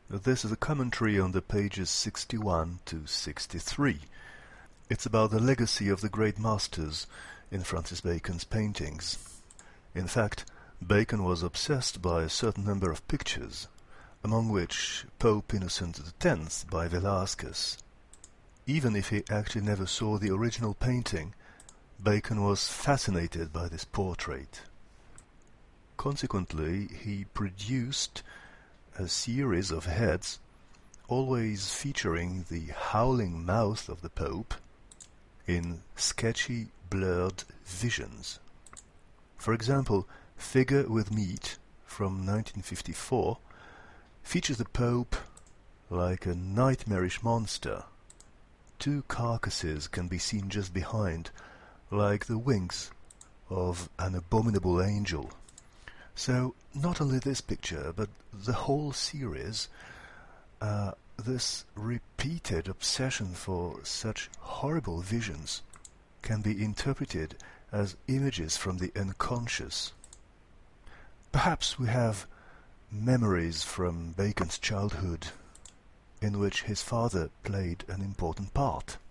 This is a commentary on the pages 61 to 63. It's about the legacy of the great masters in Francis Bacon's paintings. In fact, Bacon was obsessed by a certain number of pictures, among which Pope Innocent X by Velázquez. Even if he actually never saw the original painting, Bacon was fascinated by this portrait. Consequently, he produced a series of heads, always featuring the howling mouth of the Pope, in sketchy, blurred visions. For example, Figure with Meat from 1954 features the Pope like a nightmarish monster. Two carcasses can be seen just behind, like the wings of an abominable angel. So, not only this picture, but the whole series, this repeated obsession for such horrible visions can be interpreted as images from the unconscious. Perhaps we have memories from Bacon's childhood in which his father played an important part.